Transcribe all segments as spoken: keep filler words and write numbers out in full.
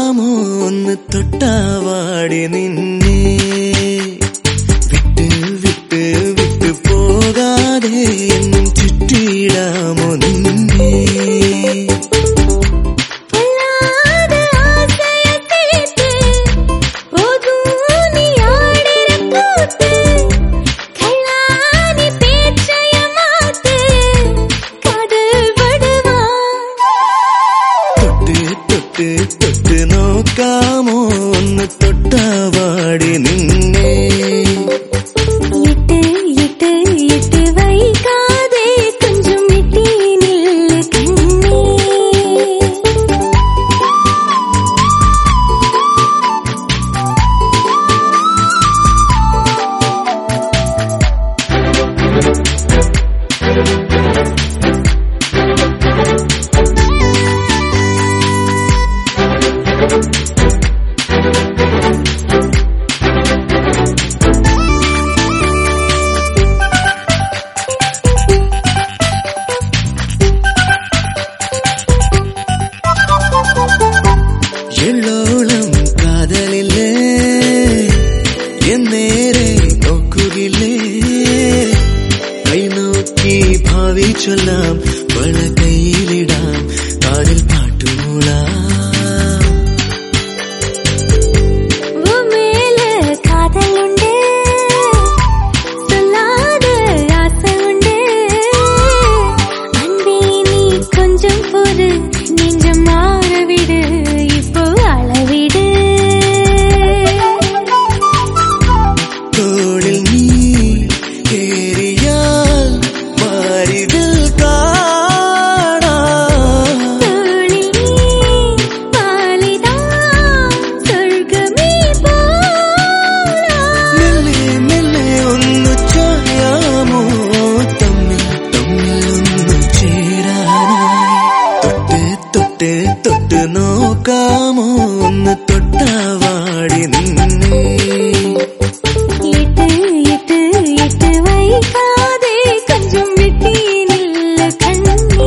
നോക്കാമോ ഒന്ന് തൊട്ടാവാടി നിന്നെ വിട്ട് വിട്ട് വിട്ടു പോകാതെ എന്നും ചുറ്റിയിടാമോ നിന്നെ തൊട്ട് നോക്കാമോ ഒന്ന് തൊട്ടാവാടി നിന്നെ ഇട്ട് ഇട്ട് ഇട്ട് വൈകാതെ കൊഞ്ചും വിട്ടി നില്ല് കണ്ണേ എള്ളോളം കാതലില്ലേ എന്നേരെ നോക്കുകില്ലേ കൈ നോക്കി ഭാവി ചൊല്ലാം വള കയ്യിലിടാം കാതിൽ പാട്ടുമൂളാം തൊട്ട് നോക്കാമോ ഒന്ന് തൊട്ടാവാടി നിന്നെ ഇട്ട് ഇട്ട് ഇട്ട് വൈകാതെ കൊഞ്ചും വിട്ടി നില്ല് കണ്ണേ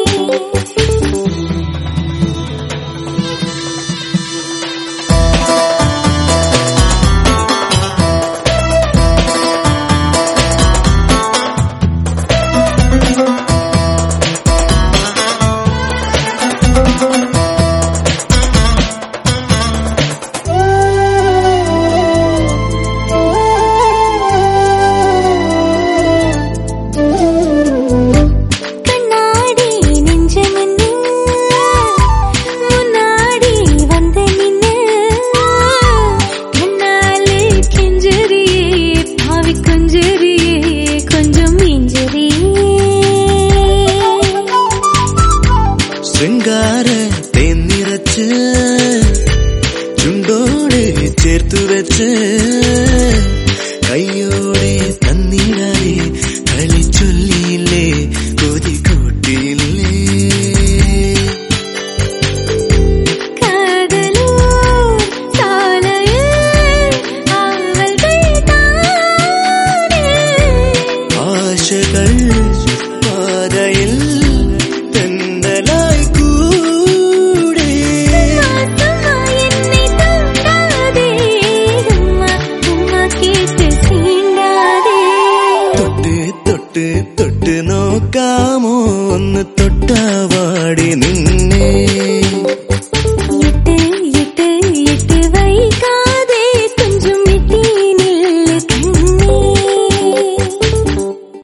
ശൃംഗാരത്തെ നിറച്ച് ചുണ്ടോട് ചേർത്തു വെച്ച് കയ്യോടെ തന്നിടാതെ കളി ചൊല്ലിയില്ലേ കൊതി കൂട്ടിയില്ലേ ആശകൾ പാതയിൽ തൊട്ട് നോക്കാമോ ഒന്ന് തൊട്ടാവാടി നിന്നെ